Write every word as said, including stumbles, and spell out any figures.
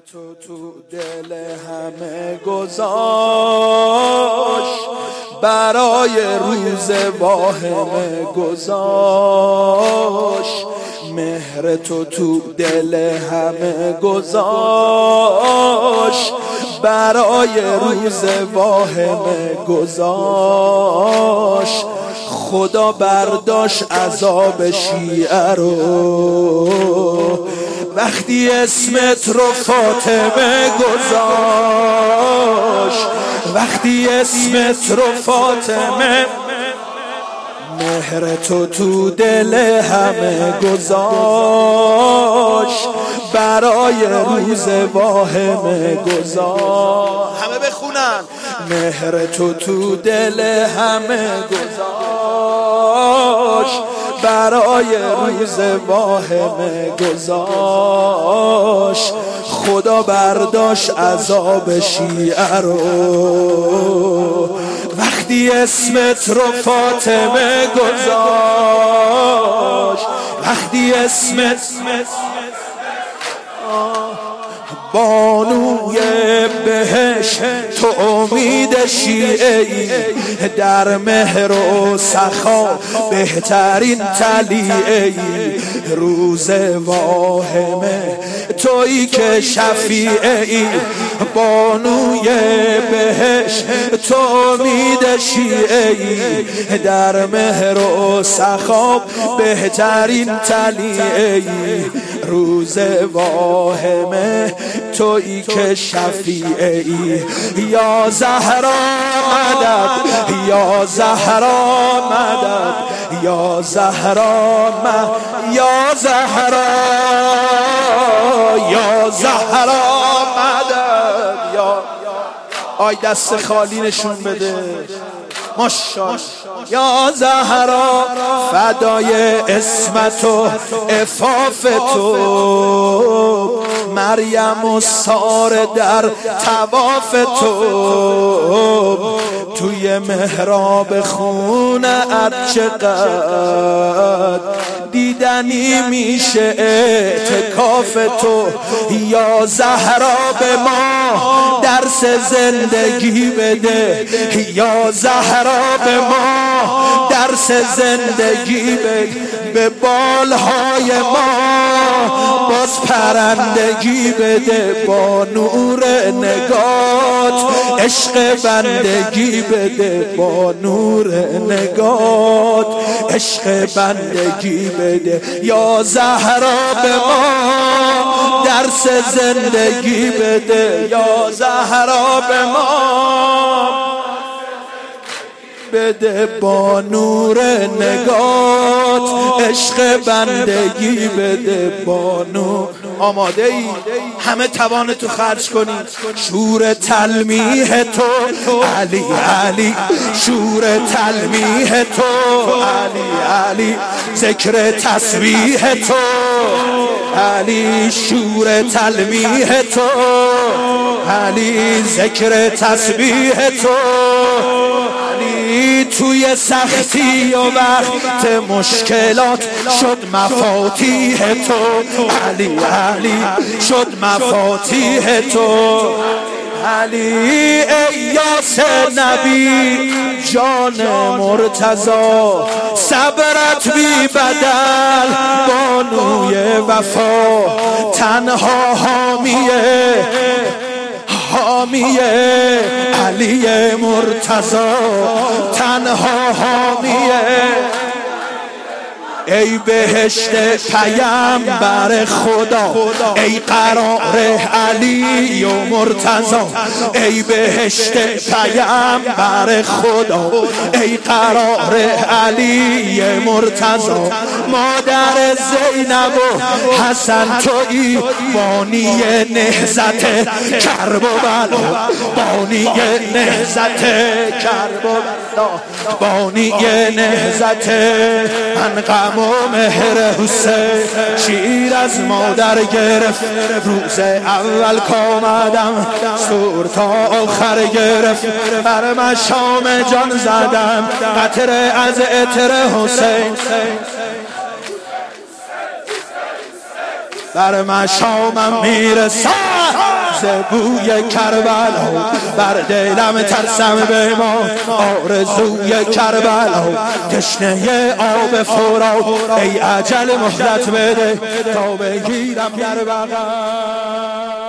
تو تو دل همه گذاشت، برای روز واهمه گذاشت. مهر تو تو دل همه گذاشت، برای روز واهمه گذاشت. خدا برداشت عذاب شیعه رو وقتی اسمت رو فاطمه گذاشت، وقتی اسمت رو فاطمه. مهر تو تو دل همه گذاشت، برای روز واهمه گذاشت. همه بخونن. مهر تو تو دل همه گذاشت، برای روز واهمه گذاشت. خدا برداشت عذاب شیعه رو وقتی اسمت رو فاطمه گذاشت، وقتی اسمت بانوی بهش تو امید شیعه‌ای، در مهر و سخا بهترین طلیعه‌ای. روز واهمه تویی که شفیعه‌ای، بانوی بهش تو امید شیعه‌ای، در مهر و سخا بهترین طلیعه‌ای. روز واهمه تویی که شفیعه‌ای. یا زهرا مدد، یا زهرا مدد، یا زهرا مدد، یا زهرا، یا زهرا مدد. یا آی دست خالی نشون بده. ماشاءالله. یا زهرا فدای اسمت و عفاف تو، مریم و ساره در طواف تو. توی محراب خونه ات چقدر دیدنی میشه اعتکاف تو. یا زهرا به ما درس زندگی بده، یا زهرا به ما درس زندگی بده. به بالهای ما باز پرندگی بده، با نور نگات عشق بندگی بده، با نور نگات عشق بندگی بده. یا زهرا به ما درس زندگی بده، یا زهرا به ما بده، با نور نگات عشق بندگی بده، با نور. آماده ای؟ همه توان تو خرج کنی. شور تلمیح تو علی علی، شور تلمیح تو علی علی، ذکر تسبیح تو علی، شور تلمیح تو علی، ذکر تسبیح تو علی. توی سختی و وقت مشکلات شد مفاتیح تو علی علی، شد مفاتیح تو علی. ای یاس نبی جان مرتضی، صبرت بی بدل بانوی وفا، تنها حامیه حامیه علی مرتضی، تنها حامیه. ای بهشت پیامبر خدا، ای قرار علی و مرتضی، ای بهشت پیامبر خدا، ای قرار علی مرتضی. مادر زینب و حسن تویی، بانی نهضت کرب و بلا، بانی نهضت کرب و بلا، بانی نهضت انقم و مهر حسین. شیر از مادر گرفت روز اول کامدم، سور تا آخر گرفت بر مشام جان زدم، قطره از عطر حسین. بر مشامم میرسد بوی کربلا بر دلم ترسم به ما آرزوی کربلا تشنه آب فرات ای اجل مهلت بده تا بگیرم در بغل